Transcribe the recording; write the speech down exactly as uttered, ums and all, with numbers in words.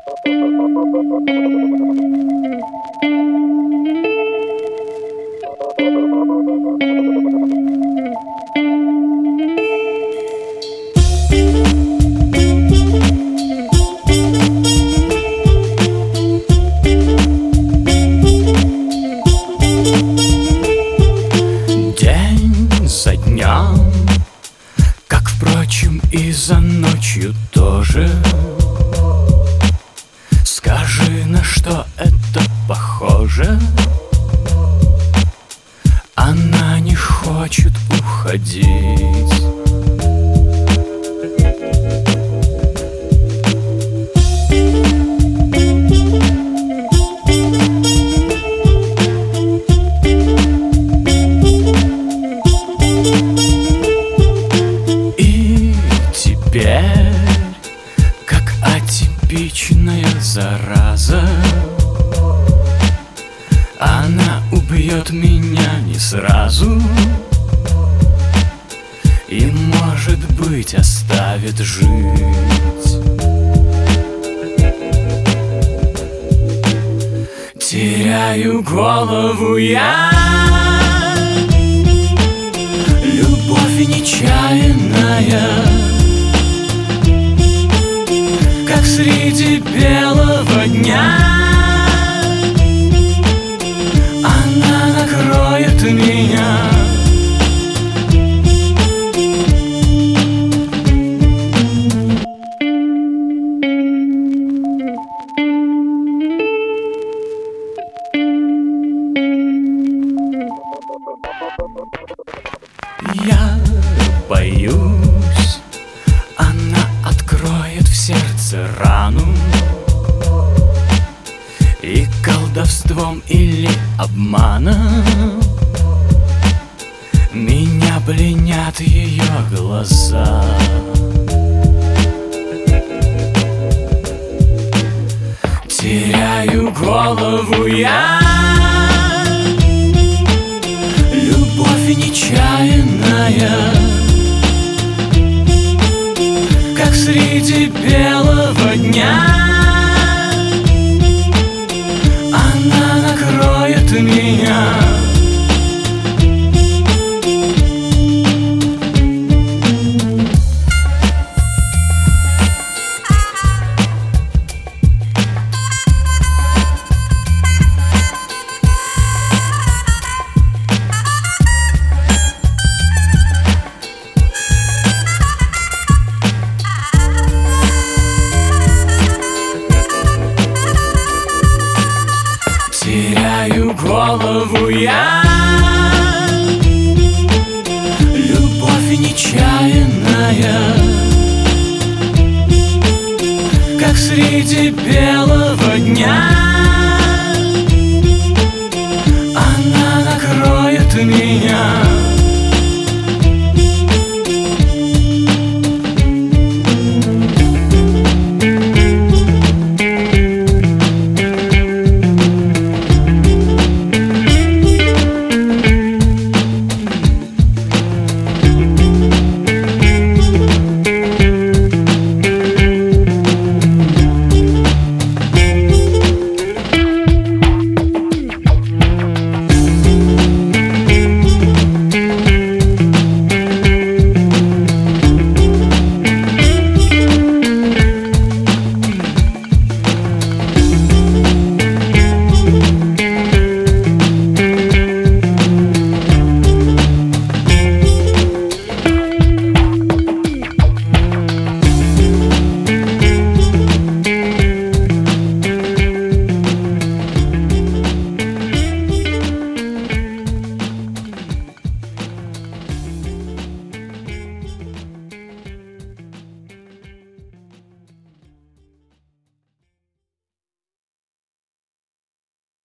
За днем, как, впрочем, и за ночью тоже. Скажи, на что это похоже? Она не хочет уходить. Теперь, как атипичная зараза, она убьет меня не сразу и, может быть, оставит жить. Теряю голову я, любовь нечаянная, как среди белого дня. Она накроет меня. Я боюсь, она откроет в сердце рану, и колдовством или обманом меня пленят ее глаза. Теряю голову я, любовь нечаянная, как среди белого дня. Она накроет меня. Теряю голову я, любовь нечаянная, как среди белого дня. Она накроет меня.